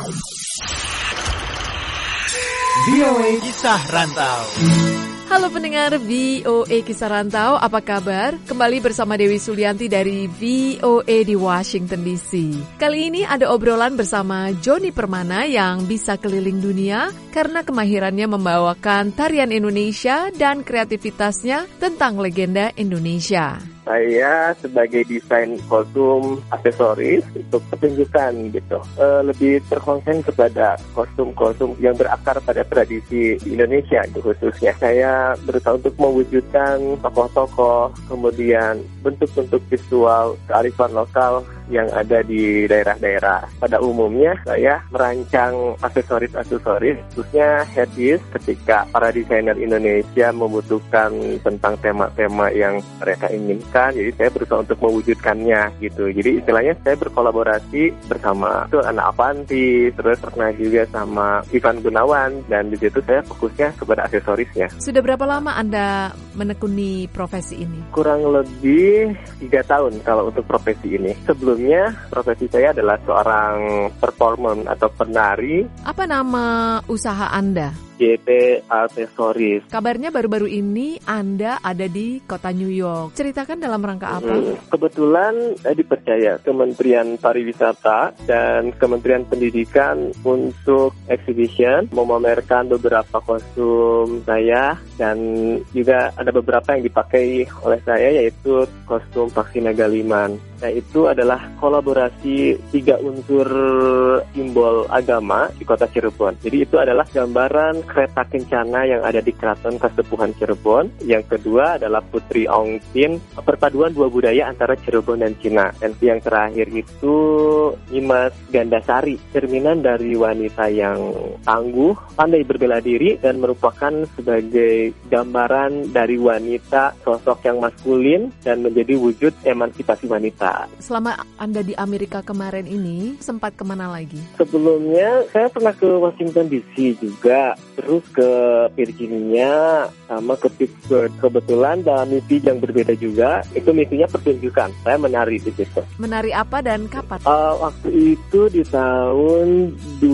VOA Kisah Rantau. Halo pendengar VOA Kisah Rantau, apa kabar? Kembali bersama Dewi Sulianti dari VOA di Washington DC. Kali ini ada obrolan bersama Johnny Permana yang bisa keliling dunia karena kemahirannya membawakan tarian Indonesia dan kreativitasnya tentang legenda Indonesia. Saya sebagai desain kostum aksesoris untuk pertunjukan gitu, lebih terkonsen kepada kostum-kostum yang berakar pada tradisi Indonesia itu khususnya. Saya berusaha untuk mewujudkan tokoh-tokoh, kemudian bentuk-bentuk visual kearifan lokal yang ada di daerah-daerah. Pada umumnya saya merancang aksesoris-aksesoris, khususnya headpiece ketika para desainer Indonesia membutuhkan tentang tema-tema yang mereka inginkan. Jadi saya berusaha untuk mewujudkannya gitu. Jadi istilahnya saya berkolaborasi bersama anak Avanti, terus pernah juga sama Ivan Gunawan, dan di situ saya fokusnya kepada aksesorisnya. Sudah berapa lama Anda menekuni profesi ini? Kurang lebih 3 tahun kalau untuk profesi ini. Sebelumnya profesi saya adalah seorang performer atau penari. Apa nama usaha Anda? JP Aksesoris. Kabarnya baru-baru ini Anda ada di kota New York. Ceritakan dalam rangka apa? Kebetulan saya dipercaya Kementerian Pariwisata dan Kementerian Pendidikan untuk exhibition, memamerkan beberapa kostum saya, dan juga ada beberapa yang dipakai oleh saya, yaitu kostum Paksi Nagaliman. Nah, itu adalah kolaborasi 3 unsur simbol agama di kota Cirebon. Jadi itu adalah gambaran kereta kencana yang ada di Keraton Kasepuhan Cirebon. Yang kedua adalah Putri Ongtin, perpaduan 2 budaya antara Cirebon dan Cina. Dan yang terakhir itu Nyimas Gandasari, cerminan dari wanita yang tangguh, pandai berbela diri, dan merupakan sebagai gambaran dari wanita sosok yang maskulin dan menjadi wujud emansipasi wanita. Selama Anda di Amerika kemarin ini, sempat kemana lagi? Sebelumnya saya pernah ke Washington DC juga, terus ke Virginia, sama ke Pittsburgh. Kebetulan dalam misi yang berbeda juga, itu misinya pertunjukan. Saya menari di situ. Menari apa dan kapan? Waktu itu di tahun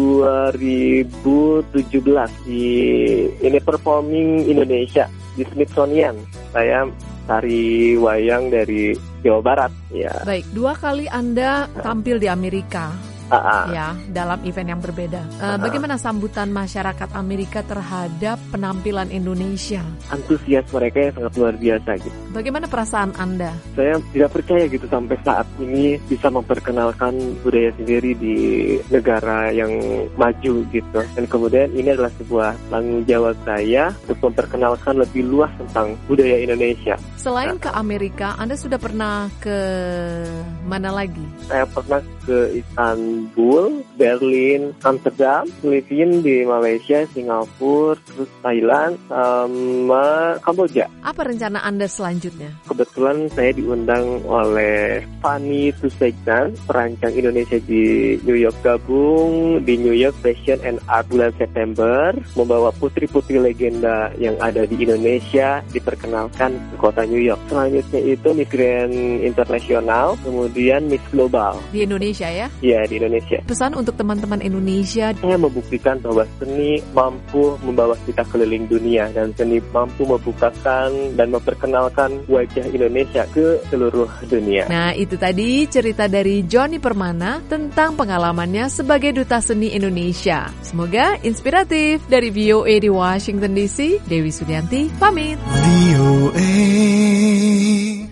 2017 di ini Performing Indonesia di Smithsonian. Saya tari wayang dari Jawa Barat, ya. Baik, 2 kali Anda tampil di Amerika. Ya, dalam event yang berbeda. Bagaimana sambutan masyarakat Amerika terhadap penampilan Indonesia? Antusias mereka yang sangat luar biasa gitu. Bagaimana perasaan Anda? Saya tidak percaya gitu sampai saat ini bisa memperkenalkan budaya sendiri di negara yang maju gitu. Dan kemudian ini adalah sebuah tanggung jawab saya untuk memperkenalkan lebih luas tentang budaya Indonesia. Selain ke Amerika, Anda sudah pernah ke mana lagi? Saya pernah ke Istanbul, Berlin, Amsterdam, Filipina, di Malaysia, Singapura, terus Thailand, sama Kamboja. Apa rencana Anda selanjutnya? Kebetulan saya diundang oleh Fanny Tusegdan, perancang Indonesia di New York, gabung di New York Fashion and Art bulan September, membawa putri-putri legenda yang ada di Indonesia diperkenalkan ke kota New York. Selanjutnya itu Miss Grand Internasional, kemudian Miss Global. Di Indonesia ya? Iya, di Indonesia. Pesan untuk teman-teman Indonesia. Saya membuktikan bahwa seni mampu membawa kita keliling dunia, dan seni mampu membukakan dan memperkenalkan wajah Indonesia ke seluruh dunia. Nah, itu tadi cerita dari Johnny Permana tentang pengalamannya sebagai Duta Seni Indonesia. Semoga inspiratif. Dari VOA di Washington DC, Dewi Sulianti pamit. VOA